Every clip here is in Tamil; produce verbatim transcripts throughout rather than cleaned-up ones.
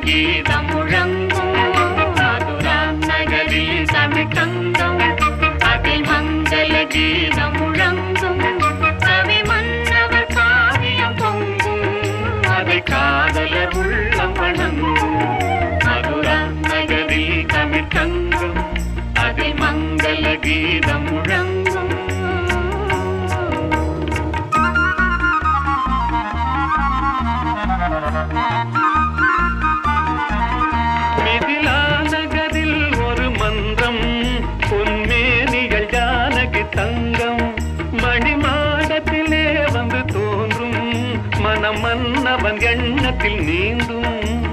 கீதம் முழங்கும் மதுரா நகரில் தமிழ் தங்கம் அதில் மங்கள கீதம் முழங்கும் கவி மன்னவர் காவியம் பொங்கும் அதை காதலர் உள்ளம் வணங்கும் மதுரா நகரில் தமிழ் தங்கம் அதில் மங்கள கீதம் முழங்கும் மிதிலா நகரில் ஒரு மன்றம் பொன்மேனிகள் ஜானகி தங்கம் மணிமாடத்திலே வந்து தோன்றும் மனம் மன்னவன் எண்ணத்தில் நீந்தும்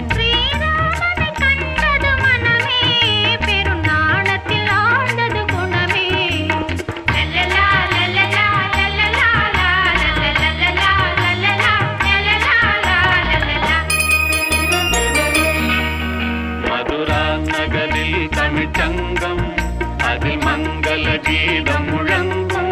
நகரில் தமிழ் சங்கம் அதில் மங்கள கீதம் முழங்கும்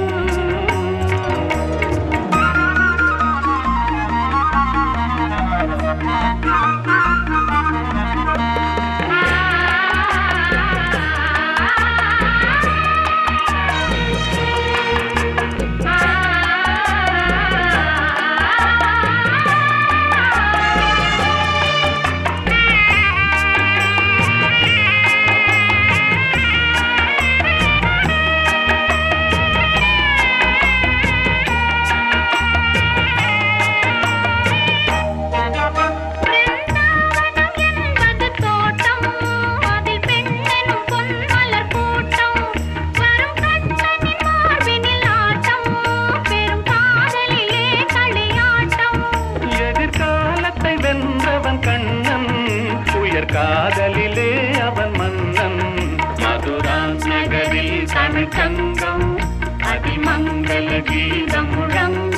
காதலிலே அவன் மன்னன் மதுரா நகரில் தமிழ் சங்கம் அதிமங்கல கீதம் முழங்கும்